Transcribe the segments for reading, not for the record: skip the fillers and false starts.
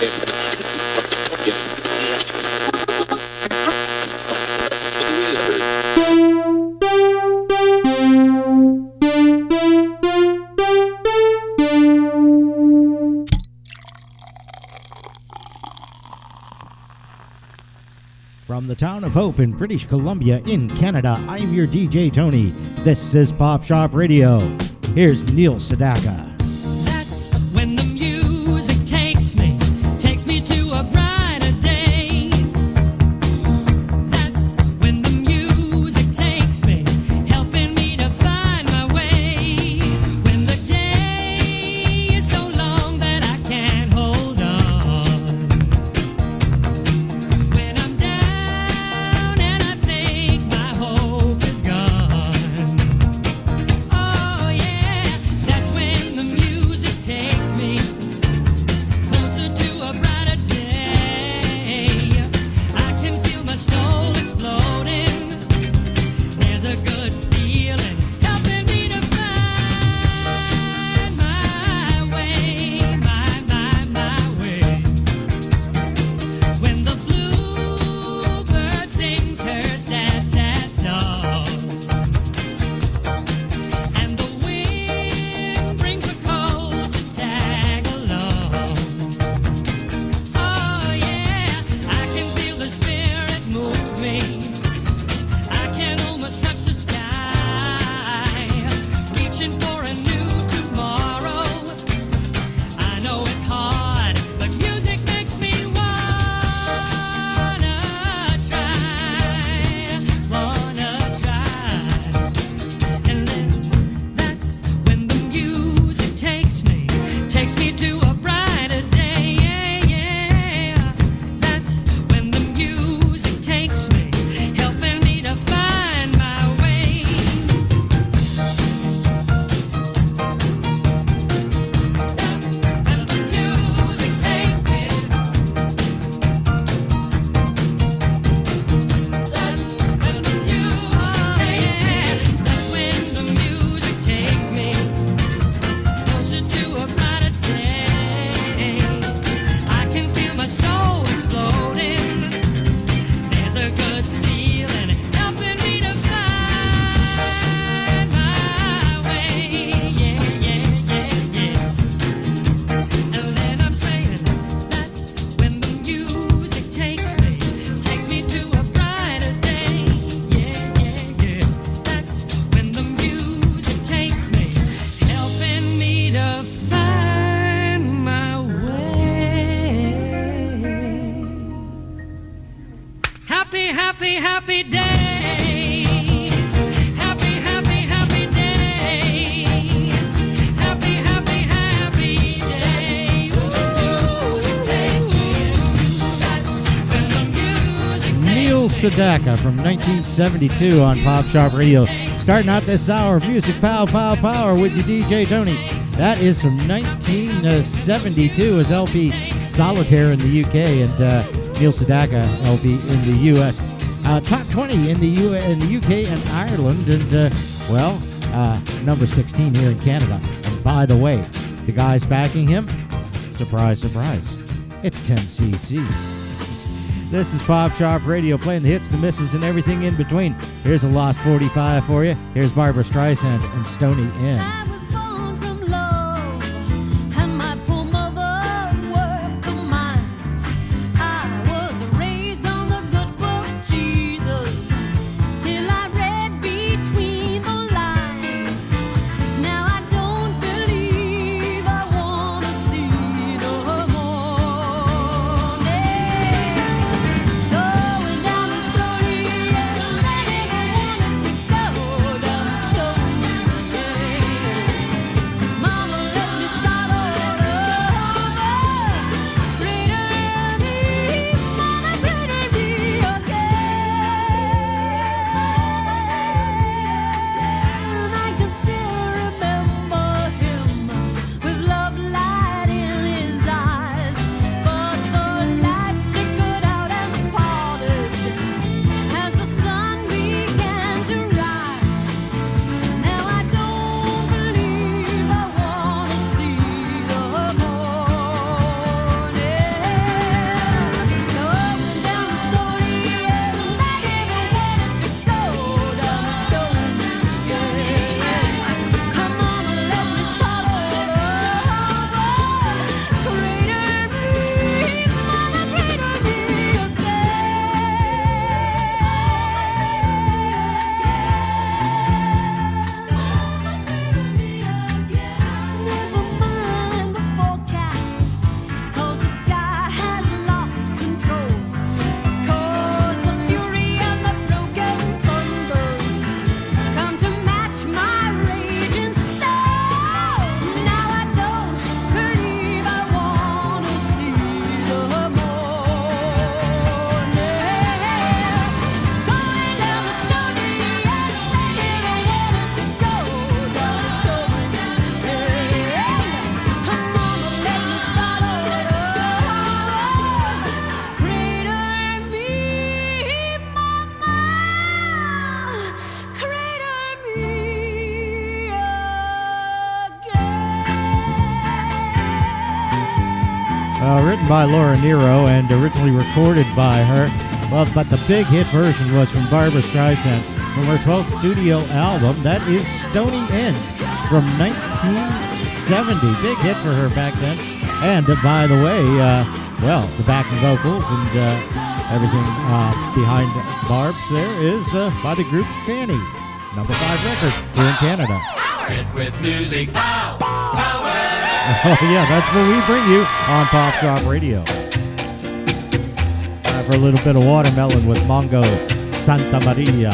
From the town of Hope in British Columbia in Canada, I'm your DJ Tony. This is Pop Shop Radio. Here's Neil Sedaka. That's when the music takes me to a brighter day. That's when the music takes me, helping me to find my way. When the day is so long that I can't hold on. When I'm down and I think my hope is gone. Oh yeah, that's when the music takes me closer to a brighter day. I can feel my soul exploding. There's a good feeling helping me to find my way, my way. When the bluebird sings her sad, sad song, and the wind brings a cold to tag along. Oh yeah, I can feel the spirit move me. I can almost touch the sky, reaching for a new tomorrow. I know it's hard, but music makes me wanna try. And then that's when the music takes me to a brighter day. Yeah. That's when the music takes me, helping me to find my way. That's when the music takes me. That's when the music takes me closer to a brighter day. I can feel my soul exploding. There's a good feeling helping me to find my way. Yeah. And then I'm saying that's when the music takes me to a brighter day. Yeah. That's when the music takes me, helping me to find my way. Happy day. Happy day. Happy day. Music takes me. That's when the music takes Neil Sedaka from 1972 on Pop Shop Radio. Starting out this hour of music, pow, pow, power with your DJ Tony. That is from 1972 as LP Solitaire in the UK and Neil Sedaka LP in the US. Top 20 in the UK and Ireland, and number 16 here in Canada. And by the way, the guys backing him, surprise, surprise, it's 10cc. This is Pop Shop Radio, playing the hits, the misses, and everything in between. Here's a Lost 45 for you. Here's Barbara Streisand and Stony Inn. I was born from love, and my poor mother worked the mines. I was raised on the good book Jesus, till I read between the lines. Now I don't believe I want to see the morning. Going down the story, I never wanted to go down the story. Written by Laura Nero and originally recorded by her. Well, but the big hit version was from Barbra Streisand from her 12th studio album. That is Stony End from 1970. Big hit for her back then. And by the way, well, the backing vocals and everything behind Barb's there is by the group Fanny. Number 5 record here in Canada. Powered with music. Power. Oh, yeah, that's what we bring you on Pop Shop Radio. Time for a little bit of Watermelon with Mongo Santa Maria.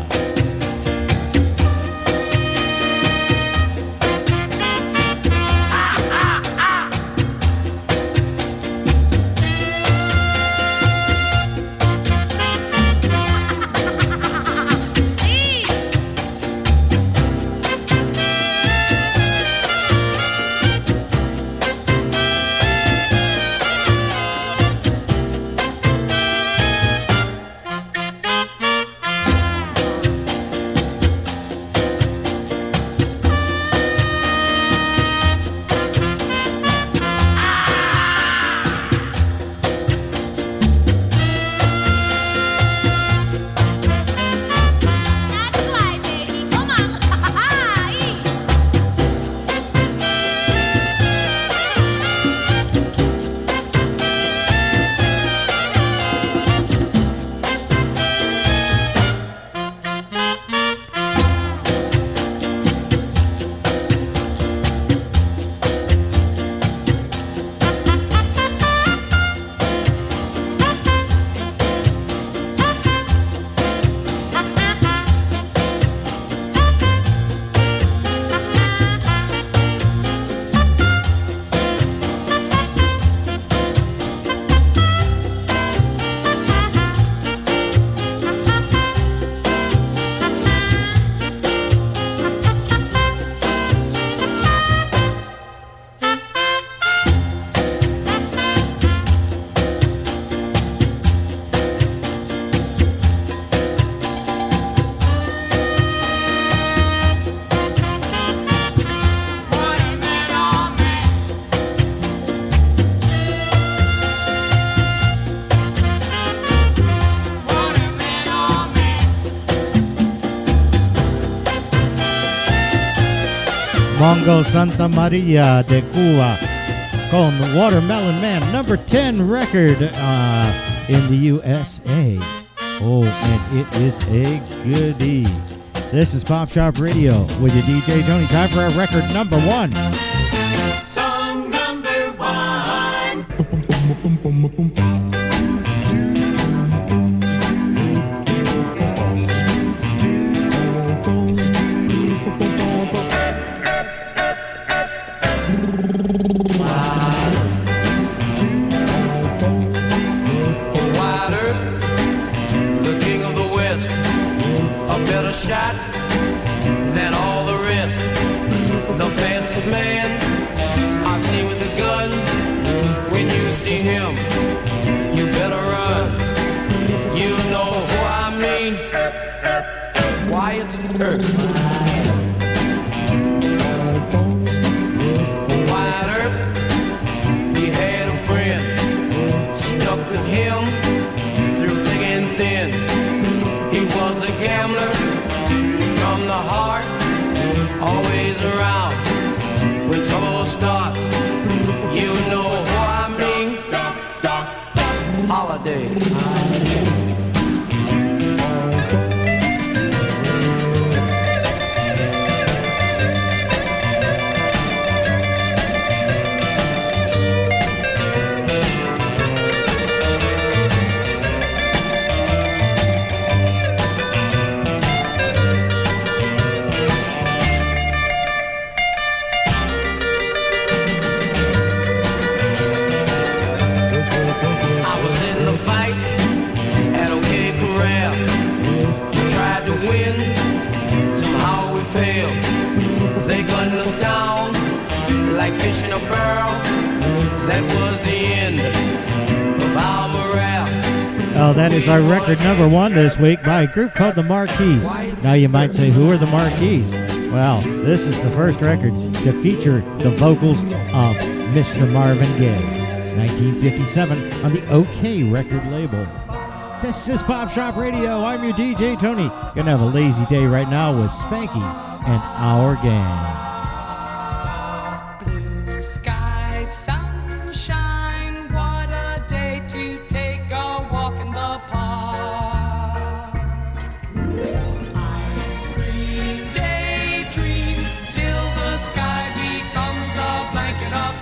Mongo Santa Maria de Cuba con Watermelon Man, number 10 record in the USA. Oh, and it is a goodie. This is Pop Shop Radio with your DJ Tony. Time for our record number 1. Song number 1. Shot than all the rest. The fastest man I've seen with a gun. When you see him, you better run. You know who I mean. Wyatt Earp. Wyatt Earp, he had a friend, stuck with him through thick and thin. He was a gambler from the heart, always around when trouble starts. You know who I mean. Holiday. Fish in a barrel, that was the end of our morale. Oh, that is our record number 1 this week by a group called the Marquis. Now you might say, who are the Marquis? Well, this is the first record to feature the vocals of Mr. Marvin Gaye. 1957 on the OK record label. This is Pop Shop Radio. I'm your DJ Tony. Gonna have a lazy day right now with Spanky and Our Gang. Blue sky, sunshine, what a day to take a walk in the park. Ice cream, daydream, till the sky becomes a blanket of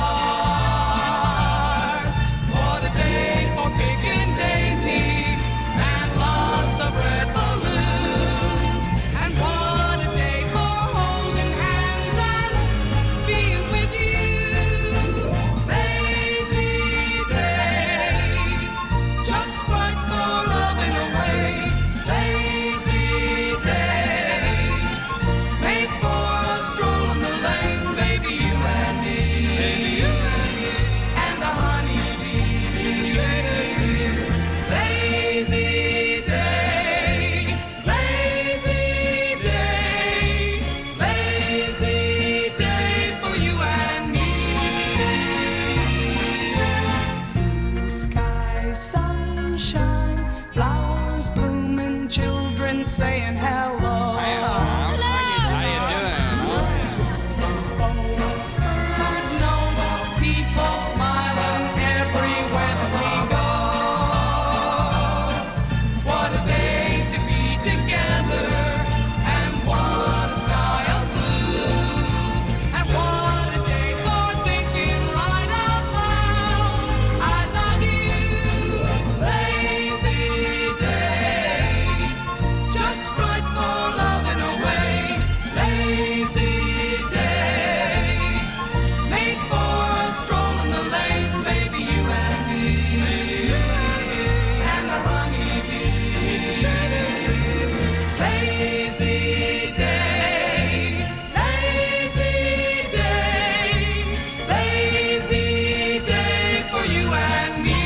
stars. What a day for picking daisies and lots of red balloons. And what a day for holding hands and being with you. Lazy day, just right for loving away. Lazy day, made for a stroll in the lane. Baby, you and me, and the honeybee. Lazy day, lazy day, lazy day for you and me. Blue sky, sunshine, flowers blooming, children saying hello. Bird notes, people smiling everywhere that we go. What a day to be together, and what a sky of blue, and what a day for thinking right out loud. I love you. Lazy day, just right for loving away. Lazy day, made for a stroll in the lane. Baby, you and me, and the honeybee. Lazy day, lazy day, lazy day for you and me.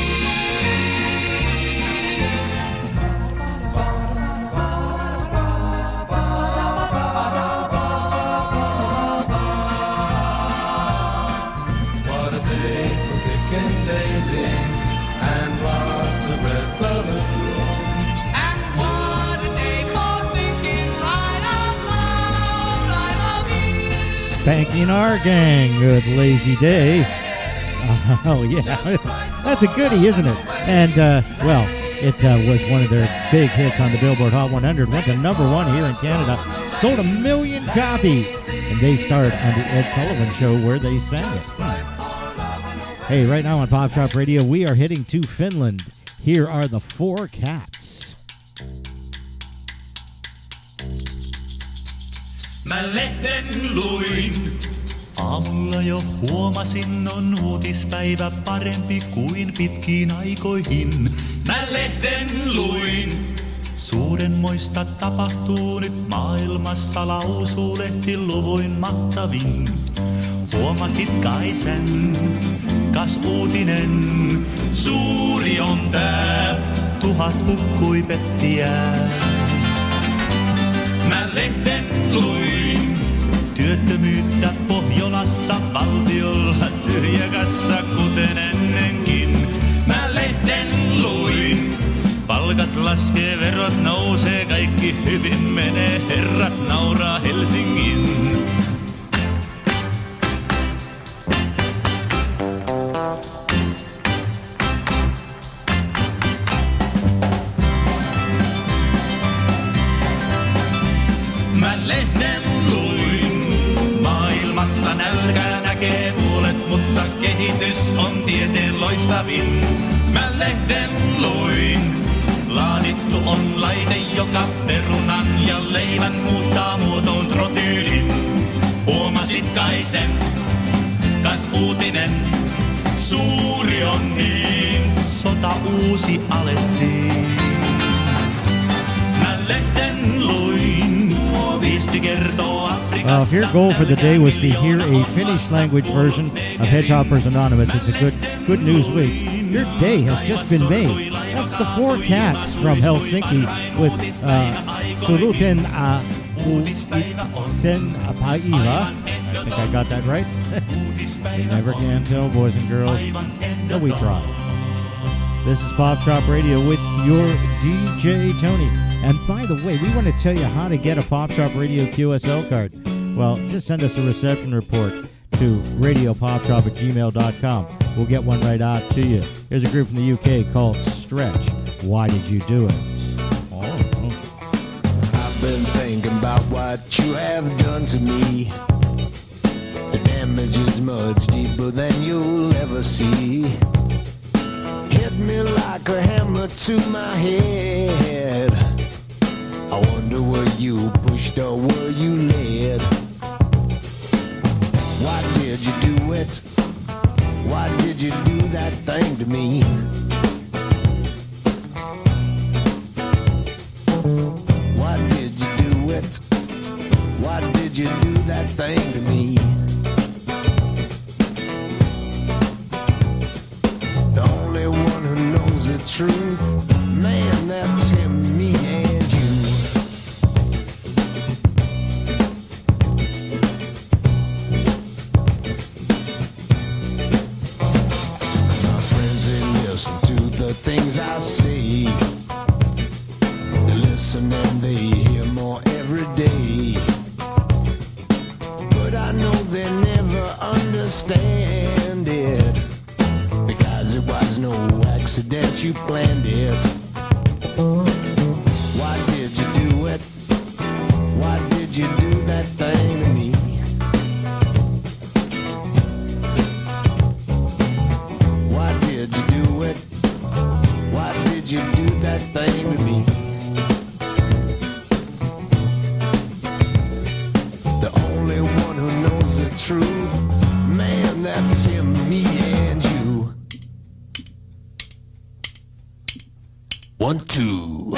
What a day for picking daisies and lots of red balloons. And what a day for thinking right out loud. I love you. Spanking Our Gang, good lazy day. Oh, yeah. That's a goodie, isn't it? And, well, it was one of their big hits on the Billboard Hot 100. Went to number one here in Canada. Sold 1 million copies. And they starred on the Ed Sullivan Show where they sang it. Hey, right now on Pop Shop Radio, we are heading to Finland. Here are the Four Cats. Mä lehden luin. Aamulla jo huomasin, on uutispäivä parempi kuin pitkiin aikoihin. Mä lehden luin. Suurenmoista tapahtuu nyt maailmassa, lausuu lehti luvuin mahtavin. Huomasit kai sen, kas uutinen, suuri on tää, 1000 hukkui pettiään. Mä lehden luin, työttömyyttä Pohjolassa, valtiolla tyhjä kassa kuten ennenkin. Mä lehden luin, palkat laskee, verot nousee, kaikki hyvin menee, herrat nauraa Helsingin. Mä lehden luin, maailmassa nälkää näkee puolet, mutta kehitys on tieteen loistavin. Mä lehden luin, laadittu on laite, joka perunan ja leivän muuttaa muotoon trotyylin. Huomasit kai sen, kas uutinen, suuri on niin, sota uusi alettiin. Mä lehden luin, muovisti kertoo Afrikasta. Well, if your goal for the day was to hear a Finnish language version of Hedgehoppers Anonymous, it's a good news week. Your day has just been made. That's the Four Cats from Helsinki with Suruten Sen Päivä. I think I got that right. You never can tell, boys and girls. So we try. This is Pop Shop Radio with your DJ Tony. And by the way, we want to tell you how to get a Pop Shop Radio QSL card. Well, just send us a reception report to radiopopshop@gmail.com. We'll get one right out to you. Here's a group from the UK called Stretch. Why did you do it? I've been thinking about what you have done to me. The damage is much deeper than you'll ever see. Hit me like a hammer to my head. I wonder were you pushed or were you led? Why did you do it? Why did you do that thing to me? Why did you do it? Why did you do that thing to me? The only one who knows the truth, man, that's him, me and you. My friends, they listen to the things I say. They listen and they hear more every day. But I know they never understand it, because it was no accident, you planned it. Why did you do it? Why did you do that thing to me? Why did you do it? Why did you do that thing to me? The only one who knows the truth, man, that's him, me and you. 1, 2.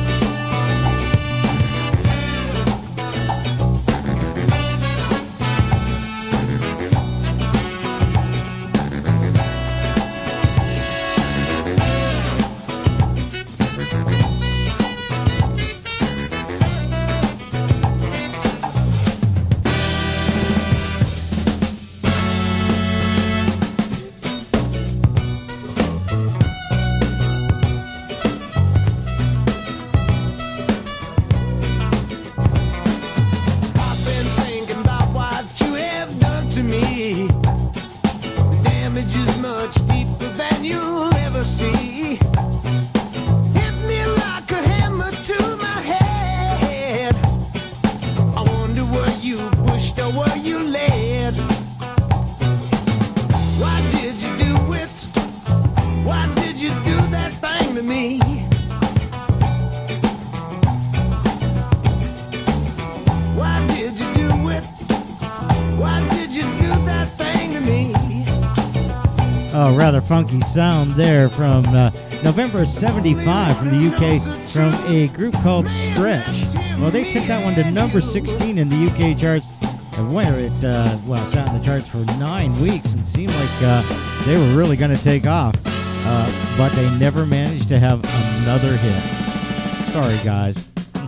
Funky sound there from November 75 from the UK from a group called Stretch. Well, they took that one to number 16 in the UK charts and where it sat in the charts for 9 weeks and seemed like they were really going to take off, but they never managed to have another hit. Sorry, guys.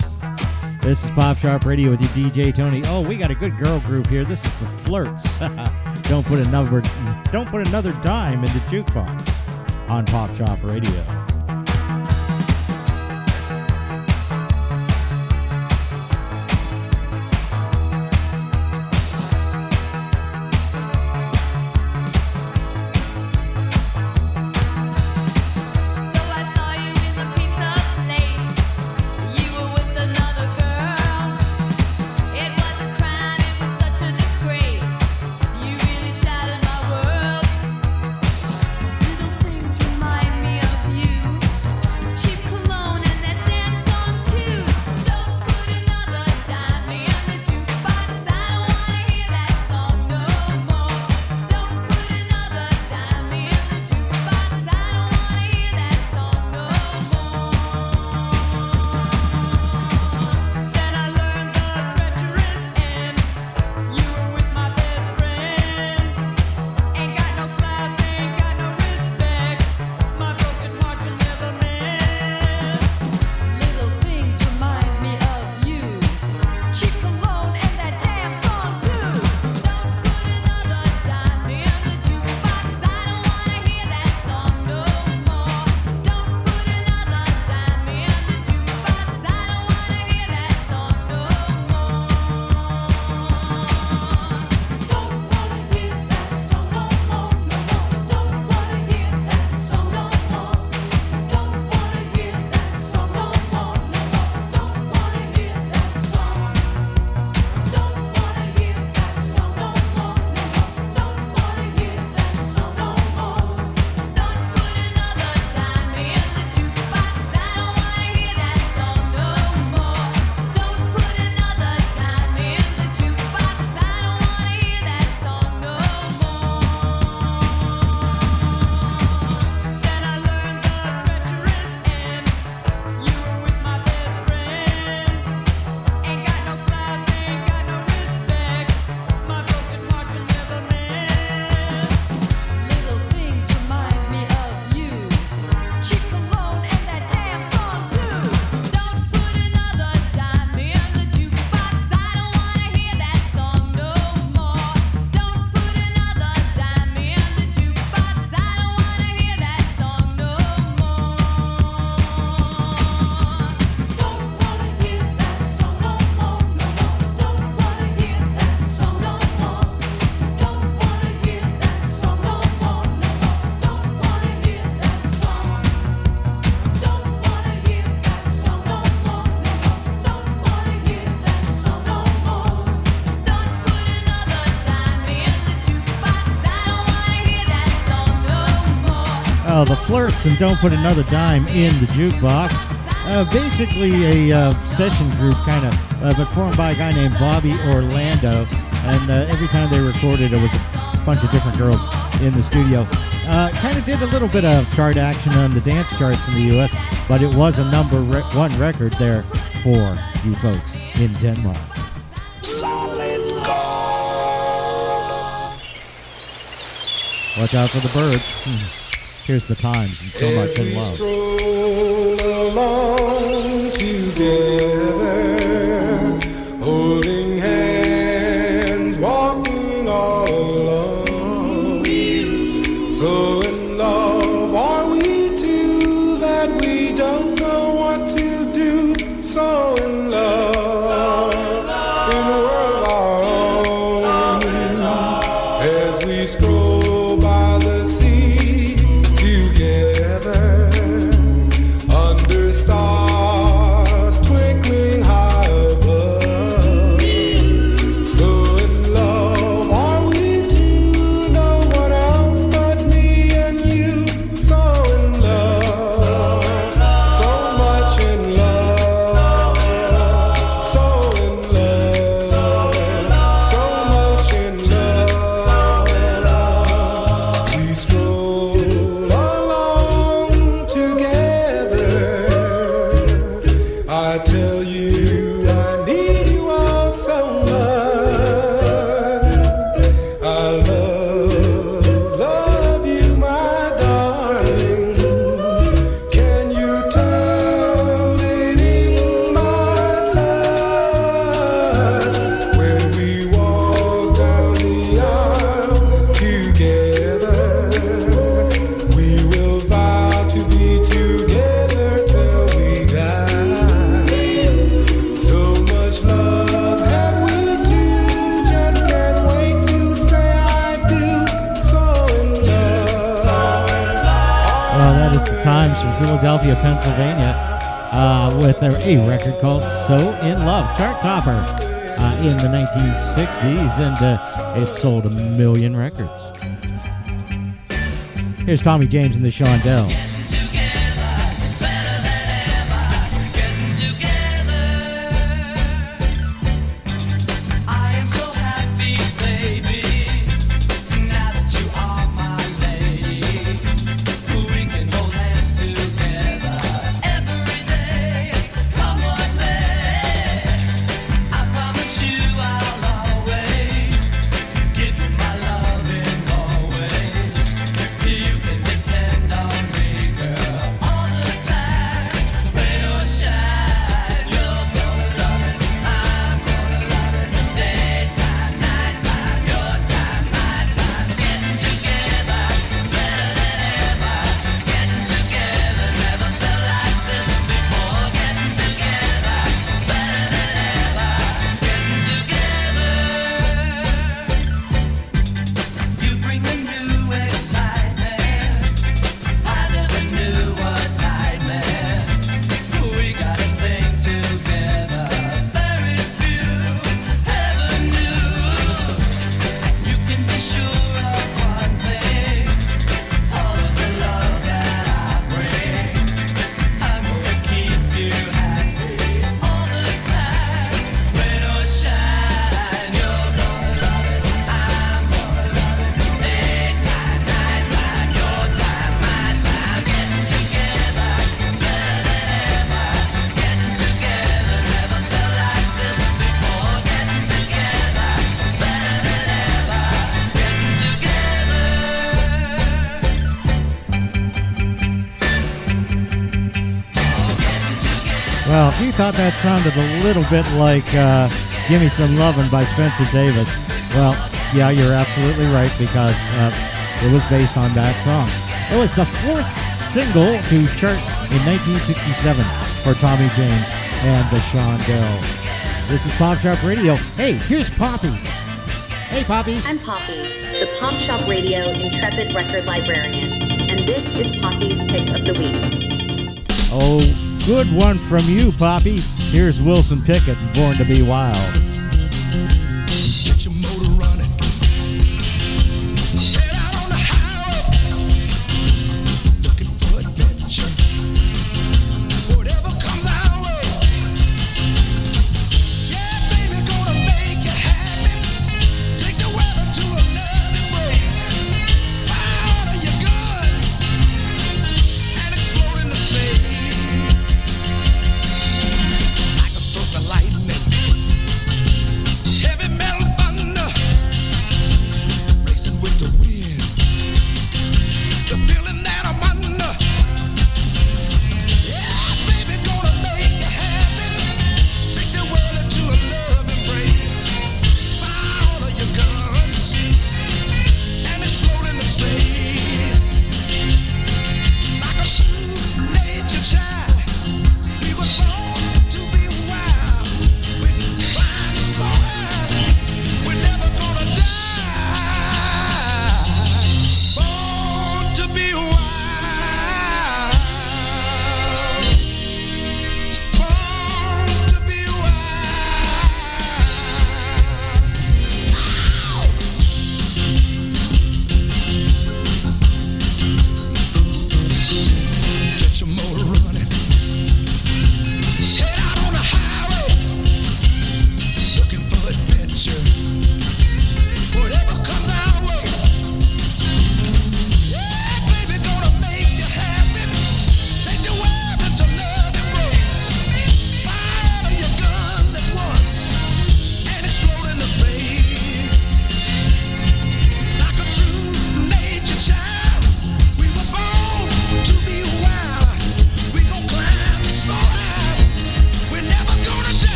This is Pop Shop Radio with your DJ Tony. Oh, we got a good girl group here. This is the Flirts. Don't put another dime in the jukebox on Pop Shop Radio. Little things remind me of you. Well, the Flirts and Don't Put Another Dime in the Jukebox. Basically a session group kind of, but formed by a guy named Bobby Orlando. And every time they recorded, it was a bunch of different girls in the studio. Kind of did a little bit of chart action on the dance charts in the U.S., but it was a number one record there for you folks in Denmark. Watch out for the birds. Here's the Times and So Much in Love. Stroll along together, holding hands, walking all alone. So in love are we two that we don't know what to do. So in love, in a world of our own, as we scroll by the sea together, under stars twinkling high above. So in love are we two, no one else but me and you. So in love, so much in love, so in love, so much in love. We stroll along together. I tell you I need you all so much. I love you, my darling. Can you tell it in my touch? When we walk down the aisle together, we will vow to be together till we die. So much love have we two, just can't wait to say I do. So in love, Well, that is the Times from Philadelphia, Pennsylvania, with their a record called So in Love, chart topper in the 1960s, and it sold 1 million records. Here's Tommy James and the Shondells. I am so happy, baby, now that you are my lady. We can hold hands together every day. Come on, babe. I promise you I'll always give you my loving always. You can depend on me, girl, all the time. Rain or shine, you're gonna love it. I'm gonna love it. Daytime, nighttime, your time, my time. Getting together is better than ever. Getting together never felt like this before. Getting together is better than ever. Getting together, you bring a new excitement. I never knew what nightmare. We got a thing together, very few ever knew. You can be sure of one thing, all of the love that I bring, I'm gonna keep you happy all the time. Rain or shine, you're gonna love it. I'm gonna love it. Daytime, nighttime, your time, my time. Getting together is better than ever. Getting together never felt like this before. Getting together is better than ever. Getting together. Well, if you thought that sounded a little bit like Gimme Some Lovin' by Spencer Davis, well, yeah, you're absolutely right, because it was based on that song. It was the fourth single to chart in 1967 for Tommy James and the Shondells. This is Pop Shop Radio. Hey, here's Poppy. Hey, Poppy. I'm Poppy, the Pop Shop Radio Intrepid Record Librarian, and this is Poppy's Pick of the Week. Oh, good one from you, Poppy. Here's Wilson Pickett, Born to Be Wild. get your motor running. Head out on the highway.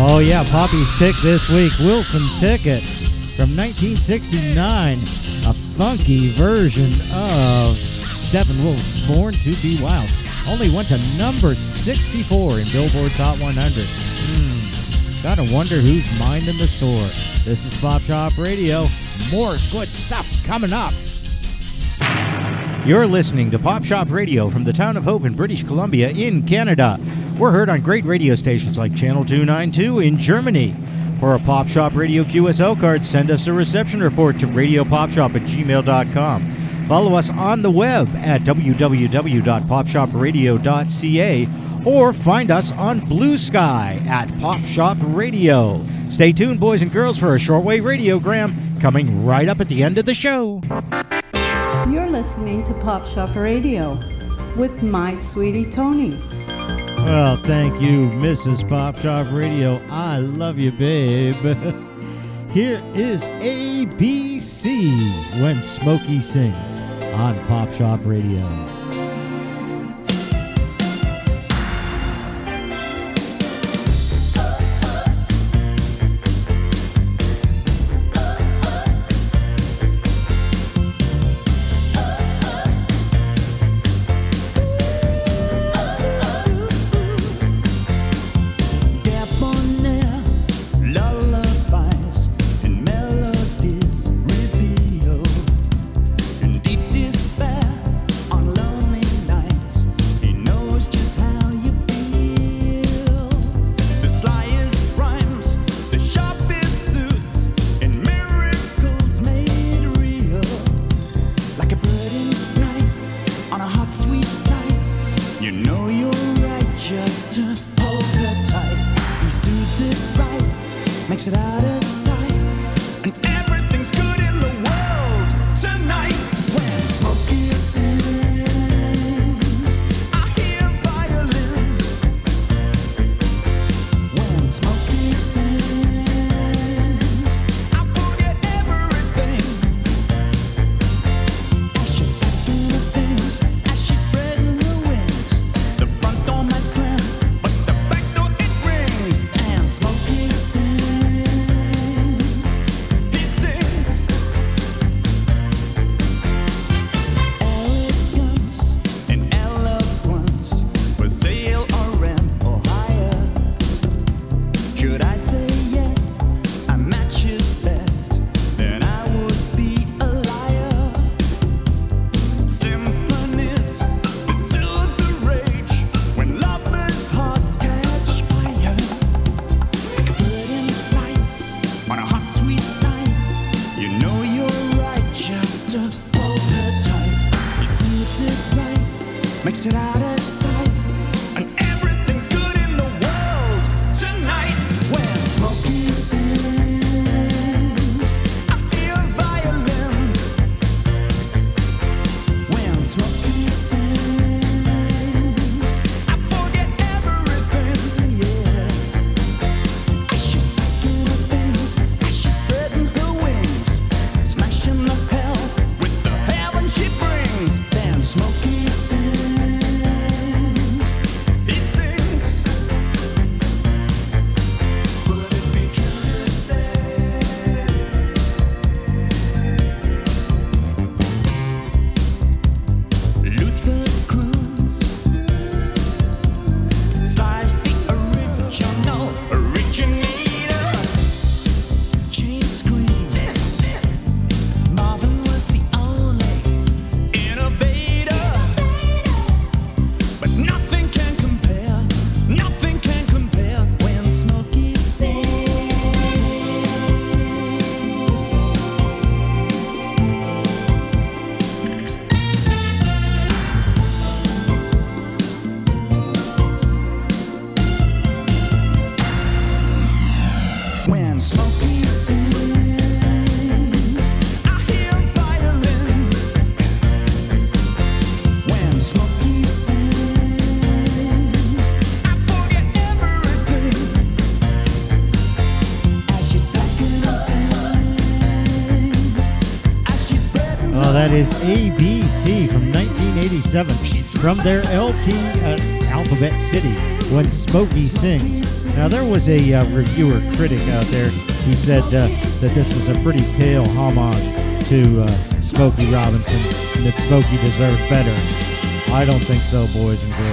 Oh yeah, Poppy's pick this week, Wilson Pickett from 1969, a funky version of Steppenwolf's Born to Be Wild. Only went to number 64 in Billboard's Hot 100. Gotta wonder who's minding the store. This is Pop Shop Radio. More good stuff coming up. You're listening to Pop Shop Radio from the town of Hope in British Columbia in Canada. We're heard on great radio stations like Channel 292 in Germany. For a Pop Shop Radio QSL card, send us a reception report to radiopopshop@gmail.com. Follow us on the web at www.popshopradio.ca or find us on Blue Sky at Pop Shop Radio. Stay tuned, boys and girls, for a shortwave radiogram coming right up at the end of the show. You're listening to Pop Shop Radio with my sweetie Tony. Well, thank you, Mrs. Pop Shop Radio. I love you, babe. Here is ABC When Smokey Sings on Pop Shop Radio. Lullabies and melodies reveal in deep despair on lonely nights. He knows just how you feel. The slyest rhymes, the sharpest suits, and miracles made real. Like a bird in flight on a hot, sweet night. You know you're right just to hold her tight. He suits it right, makes it out of sight, and everything's good in the world tonight. When Smokey sings, I hear violins. When Smokey sings, I forget everything. As she's packing her things, as she's spreading her wings, the front door might slam, but the back door it rings. And Smokey sings, he sings. Elegance and eloquence for sale or rent or hire. Should I say yes, a match is best, then I would be a liar. Symphonies that soothe the rage when lovers' hearts catch fire. Like a bird in flight on a hot, sweet night. You know you're right just to hold her tight. He suits it right, makes it out of sight, and everything's good in the world tonight. When Smokey sings, I hear violins. When Smokey sings, I forget everything, yeah. As she's packing her things, as she's spreading her wings, smashing the hell with the heaven she brings. Then Smokey sings, he sings. Would it be true to say Luther Cruz slice the original originator? Gene screams. Marvin was the only innovator. But nothing can compare when Smokey sings. When Smokey sings, I hear violins. When Smokey sings, I forget everything. As she's packing her things, as she's spreading Oh, that is ABC from 1987 from their LP Alphabet City. when Smokey sings. Now, there was a reviewer critic out there who said that this was a pretty pale homage to Smokey Robinson and that Smokey deserved better. I don't think so, boys and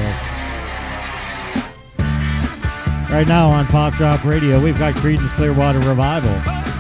girls. Right now on Pop Shop Radio, we've got Creedence Clearwater Revival.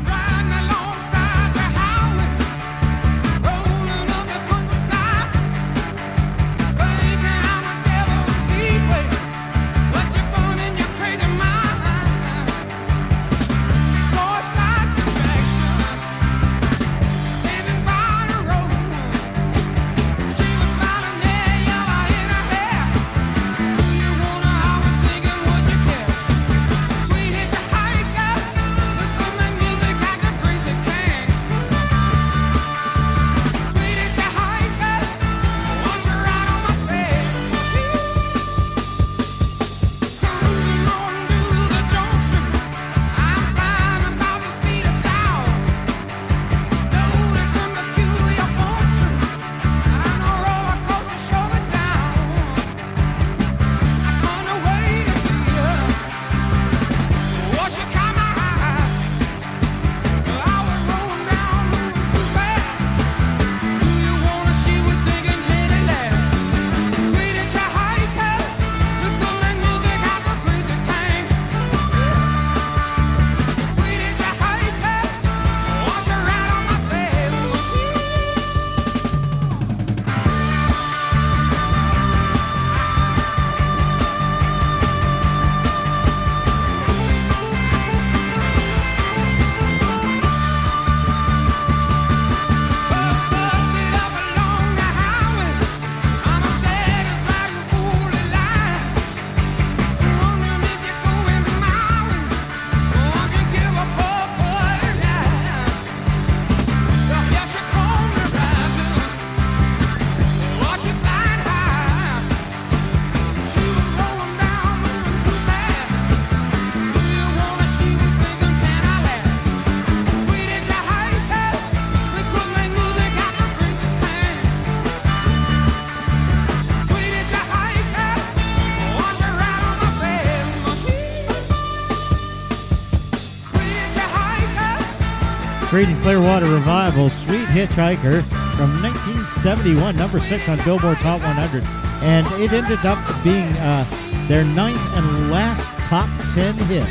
Creedence Clearwater Revival, Sweet Hitchhiker from 1971, number 6 on Billboard's Hot 100. And it ended up being their 9th and last top 10 hit.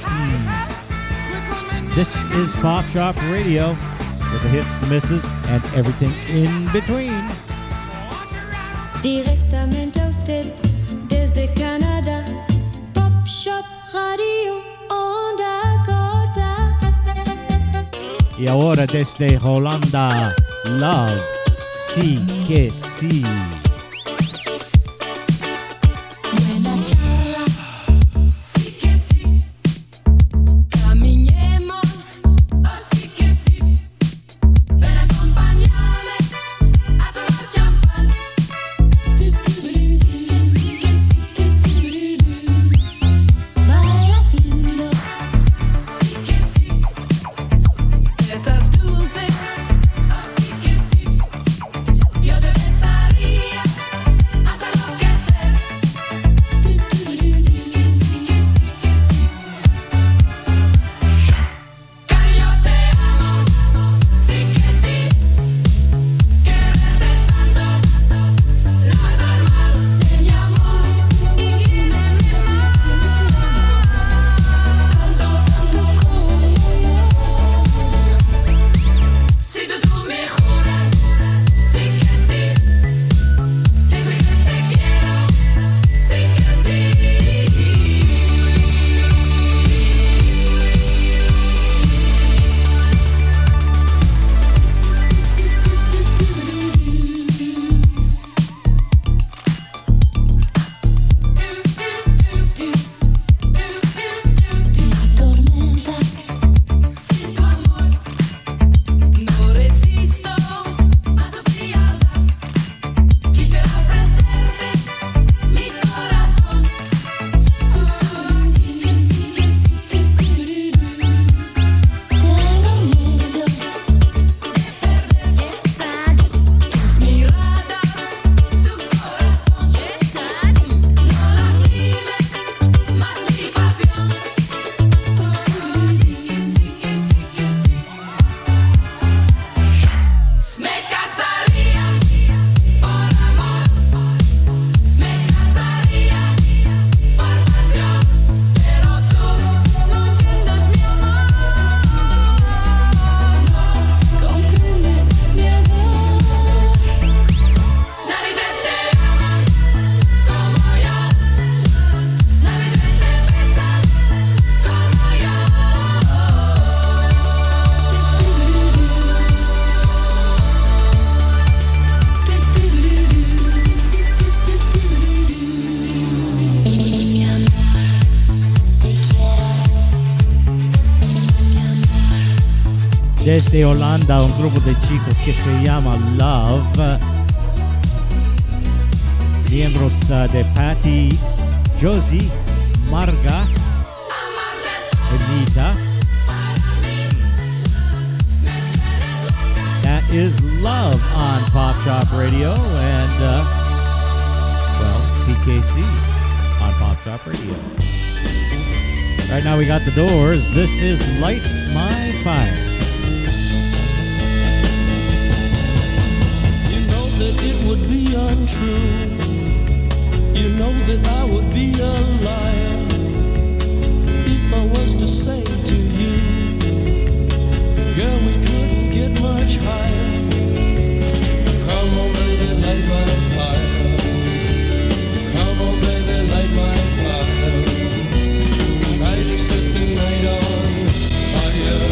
This is Pop Shop Radio with the hits, the misses, and everything in between. Directamente a usted desde Canadá, Pop Shop Radio, onda corta. Y ahora desde Holanda, Love, sí que sí. Buena charla, sí que sí. Caminemos, oh sí que sí. Ven acompáñame a tomar champán. Sí que sí, que sí. Vaya haciendo, sí que sí. Esas dulces, oh sí que sí. Yo te besaría. desde Holanda, un grupo de chicos que se llama Love. Miembros de Patty, Josie, Marga, Anita. That is Love on Pop Shop Radio and, CKC on Pop Shop Radio. Right now we got the Doors. This is Light My Fire. You know that it would be untrue. You know that I would be a liar if I was to say to you, girl, we couldn't get much higher. Come on, baby, light my fire. Come on, baby, light my fire. Try to set the night on fire.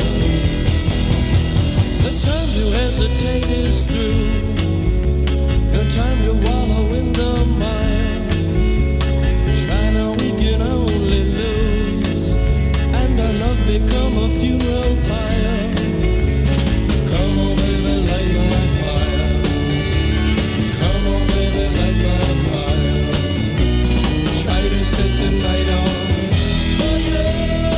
The time to hesitate is through. No time to wallow in the mire. Try now, we can only lose, and our love become a funeral pyre. Come on, baby, light my fire. Come on, baby, light my fire. Try to set the night on fire.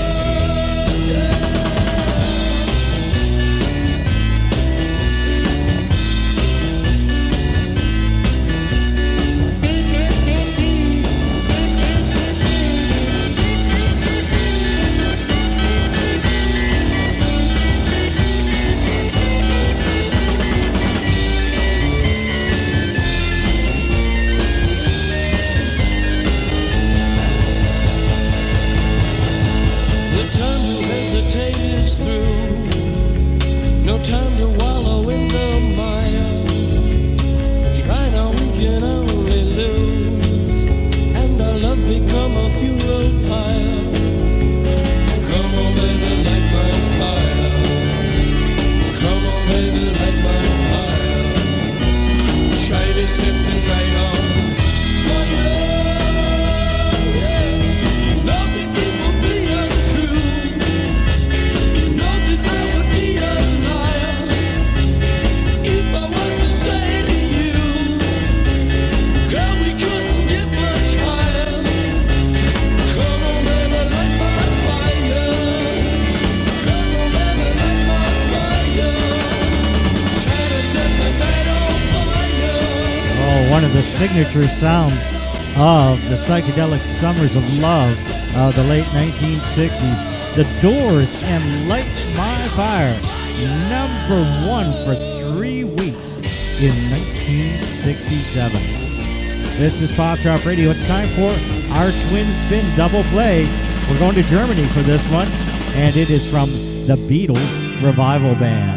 No time to wallow in the mire. Try now, we can only lose, and our love become a funeral pyre. Come on, baby, light my fire. Come on, baby, light my fire. Try to set the night on fire. You know that it will be untrue. You know that I would be a liar if I was to say to you, girl, we couldn't get much higher. Come on, baby, light my fire. Come on, baby, light my fire. Try to set the night on fire. Oh, one of the signature sounds of the psychedelic summers of love of the late 1960s. The Doors and Light My Fire, number one for 3 weeks in 1967. This is Pop Shop Radio. It's time for our Twin Spin Double Play. We're going to Germany for this one, and it is from the Beatles Revival Band.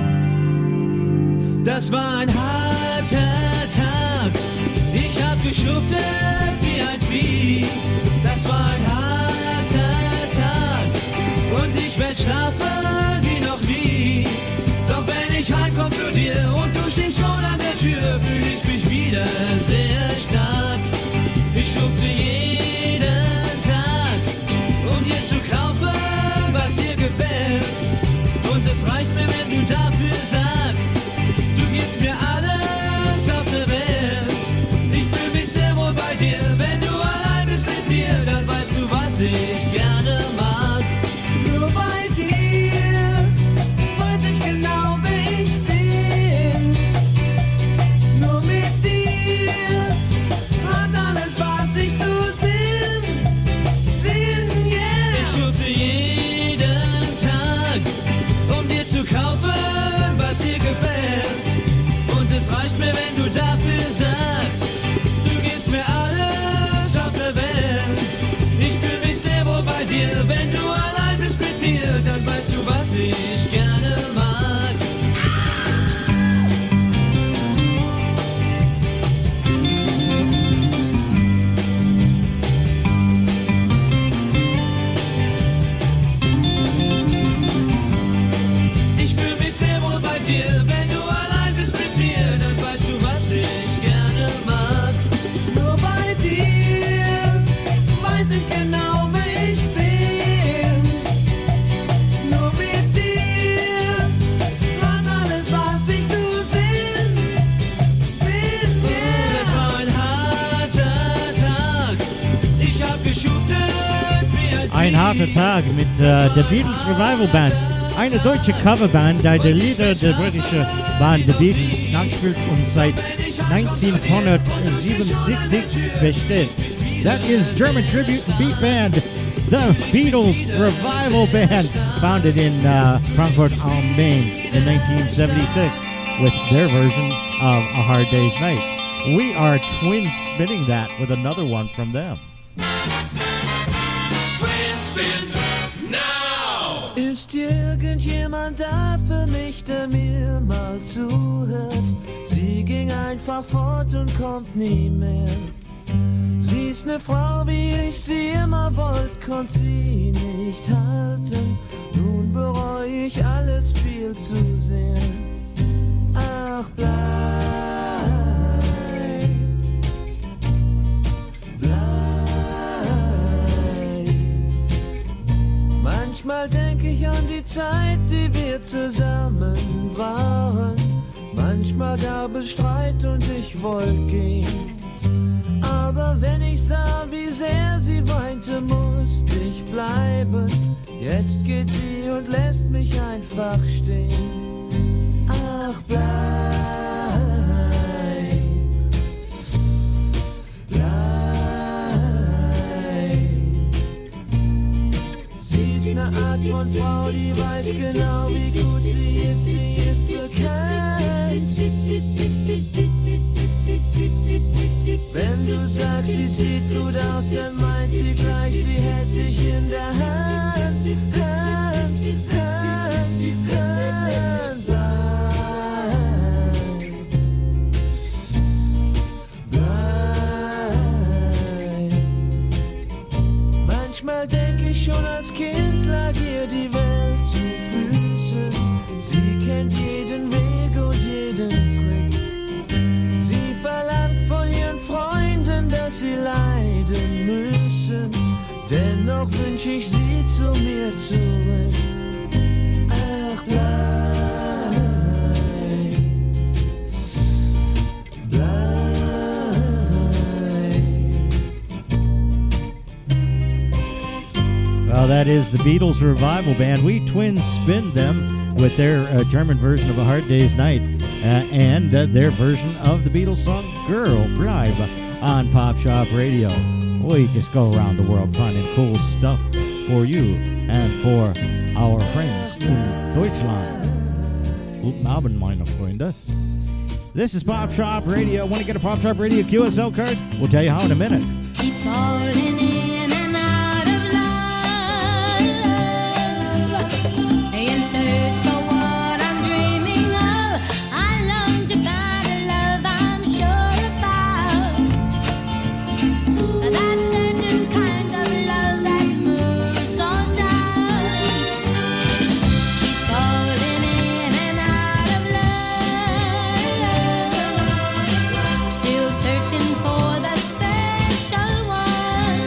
Das war ein harter Tag. Ich hab geschuftet wie ein Vieh. Das war ein harter Tag. Und ich werd schlafen wie noch nie. Doch wenn ich heimkomm zu dir und du stehst schon an der Tür, fühl ich mich wieder sehr stark. Ich schufte jeden Tag, um dir zu kaufen, was dir gefällt. Und es reicht mir, wenn du dafür sagst, du gibst mir alles auf der Welt. Ich fühl mich sehr wohl bei dir, wenn du allein bist mit mir, dann weißt du, was ich gerne mag. Nur bei dir weiß ich genau, wer ich bin. Nur mit dir hat alles, was ich tue, Sinn. Sinn, yeah. Ich schufte jeden Tag, um dir zu kaufen, was dir gefällt. Und es reicht mir, wenn du dafür sagst, du gibst mir alles auf der Welt. Ich fühl mich sehr wohl bei dir, wenn du allein bist mit mir, dann weißt du, was ich gerne mag. Ich fühl mich sehr wohl bei dir, wenn du allein bist mit mir, dann weißt du, was ich gerne mag. Nur bei dir weiß ich genau, wer ich bin. Nur mit dir Ein harter Tag mit der Beatles Revival Band. Eine deutsche Coverband, die die Lieder der britischen Band The Beatles nachspielt und seit 1967 besteht. That is German tribute and beat band, the Beatles Revival Band, founded in Frankfurt am Main in 1976 with their version of A Hard Day's Night. We are twin spinning that with another one from them. Twin spin now! Ist irgendjemand da für mich, der mir mal zuhört? Sie ging einfach fort und kommt nie mehr. Sie ist ne Frau, wie ich sie immer wollt, konnt sie nicht halten. Nun bereu ich alles viel zu sehr. Ach, bleib, bleib. Manchmal denk ich an die Zeit, die wir zusammen waren. Manchmal gab es Streit und ich wollte gehen. Aber wenn ich sah, wie sehr sie weinte, musste ich bleiben. Jetzt geht sie und lässt mich einfach stehen. Ach, bleib, bleib. Sie ist ne Art von Frau, die weiß genau, wie gut sie ist bekannt. Wenn du sagst, sie sieht gut aus, dann meint sie gleich, sie hätte dich in der Hand. Hand, Hand, Hand, bleib, bleib. Manchmal denk ich schon als Kind, lag ihr die Welt zu Füßen. Sie kennt jeden Weg und jeden Trick. Sie verlangt von ihren Freunden, dass sie leiden müssen. Dennoch wünsch ich sie zu mir zurück. Ach, bleib, bleib. Well, that is the Beatles Revival Band. We twin spin them with their German version of A Hard Day's Night and their version of the Beatles song Girl, Bleib on Pop Shop Radio. We just go around the world finding cool stuff for you and for our friends in Deutschland. Guten Abend, meine Freunde. This is Pop Shop Radio. Want to get a Pop Shop Radio QSL card? We'll tell you how in a minute. Keep falling in and out of love, in search for what I'm dreaming of. I long to find a love I'm sure about, that certain kind of love that moves on doubts. Keep falling in and out of love, still searching for that special one.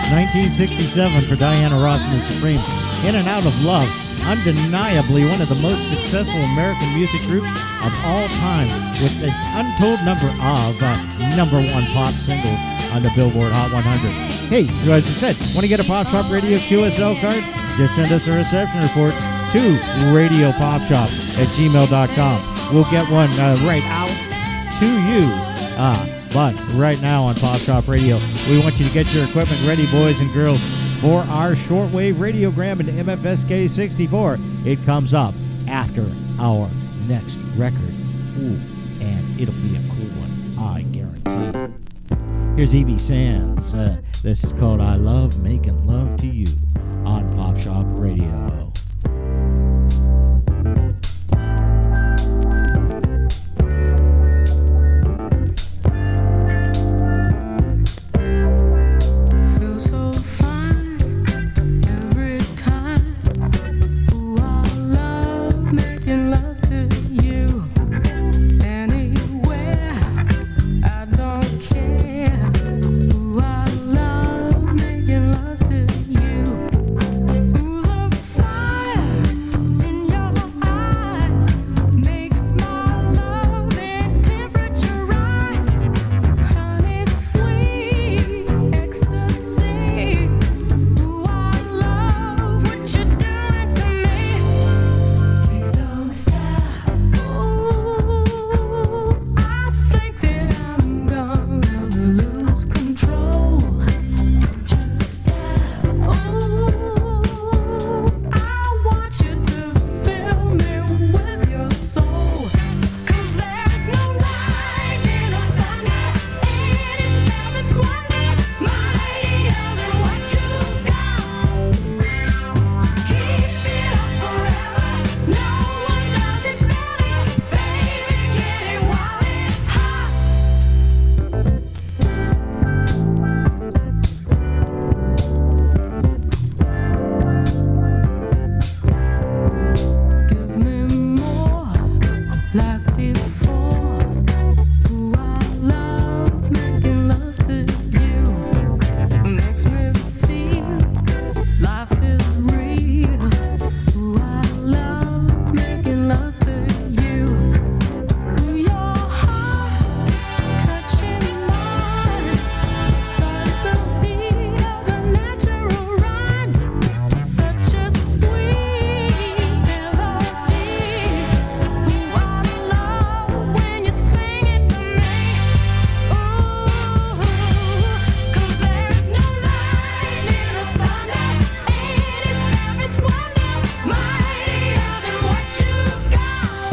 1967 for Diana Ross and the Supremes. In and Out of Love, undeniably one of the most successful American music groups of all time, with this untold number of number one pop singles on the Billboard Hot 100. Hey, as I said, want to get a Pop Shop Radio QSL card? Just send us a reception report to radiopopshop@gmail.com. We'll get one right out to you. But right now on Pop Shop Radio, we want you to get your equipment ready, boys and girls, for our shortwave radiogram into MFSK 64. It comes up after our next record. Ooh, and it'll be a cool one, I guarantee. Here's Evie Sands. This is called I Love Making Love to You on Pop Shop Radio. Feel so fine every time. Ooh, I love making love to you. Anywhere, I don't care. Ooh, I love making love to you. Ooh, the fire in your eyes makes my loving temperature rise. Honey, sweet ecstasy. Ooh, I love what you're doing to me. Please don't stop. Ooh, I think that I'm gonna lose control. Don't you stop. Ooh, I want you to fill me with your soul. 'Cause there's no light in a thunder, 87th wonder, mightier than what you got. Keep it up forever, no one does it better. Baby, get it while it's hot. Give me more like before. Ooh, I love making love to you. Makes me feel life is real. Ooh, I love making love to you. Ooh, your heart touching mine starts the beat of a natural rhyme. Such a sweet melody. Ooh, I love when you sing it to me. Ooh, 'cause there's no light in a thunder, 87th wonder, mightier than what you got.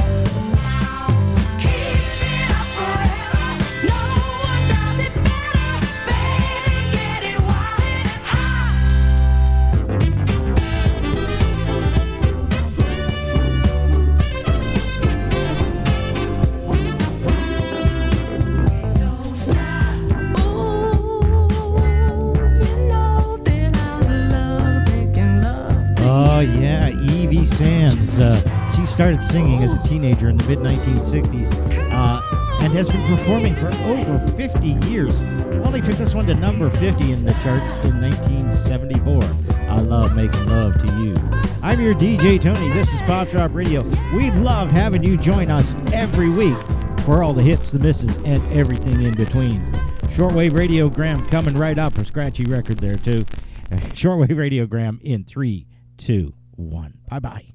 Keep it up forever, no one does it better. Baby, get it while it's hot. Don't stop. Ooh, you know that I love making love. Oh, yeah, Evie Sands. She started singing as a teenager in the mid-1960s and has been performing for over 50 years. Only took this one to number 50 in the charts in 1974. I Love Making Love to You. I'm your DJ Tony. This is Pop Shop Radio. We love having you join us every week for all the hits, the misses, and everything in between. Shortwave radiogram coming right up. A scratchy record there, too. Shortwave radiogram in 3, 2, 1. Bye-bye.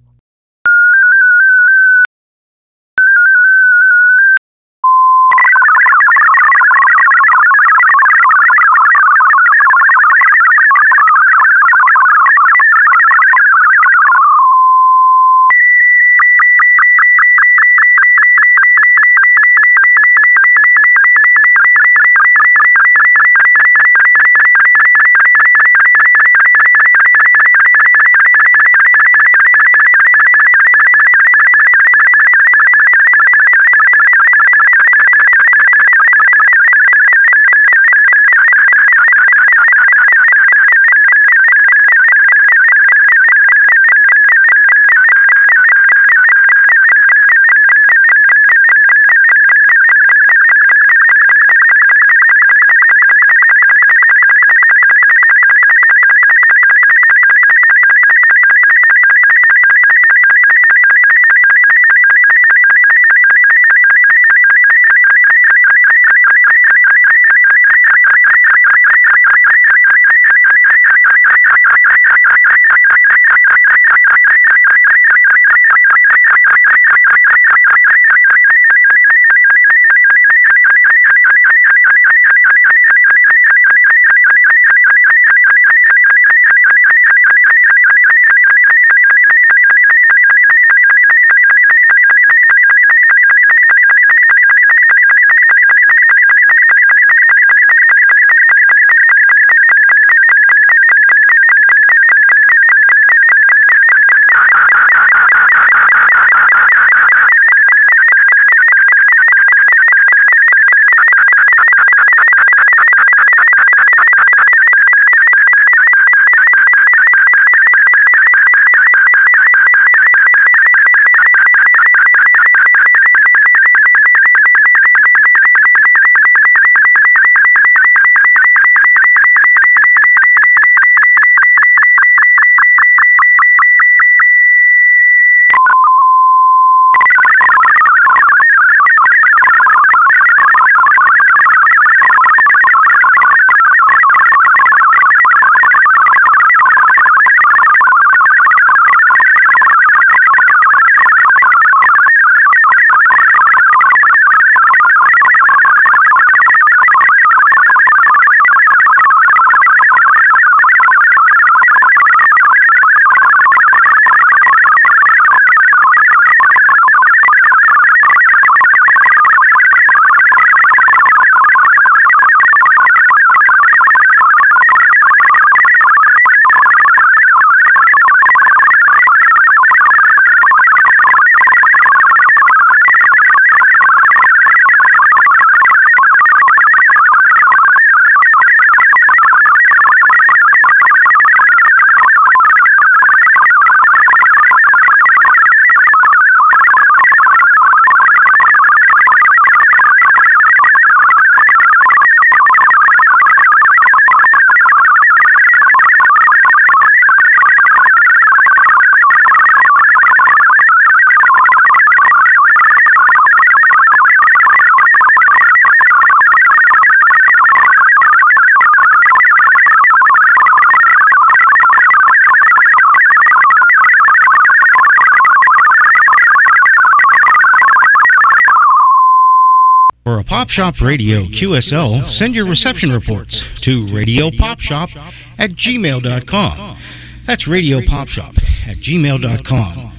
For a Pop Shop Radio QSL, send your reception reports to radiopopshop@gmail.com. That's radiopopshop@gmail.com.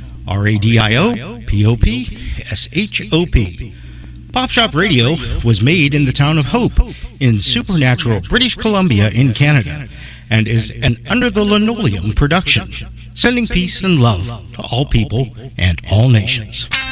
RADIOPOPSHOP. Pop Shop Radio was made in the town of Hope in supernatural British Columbia in Canada and is an Under the Linoleum production, sending peace and love to all people and all nations.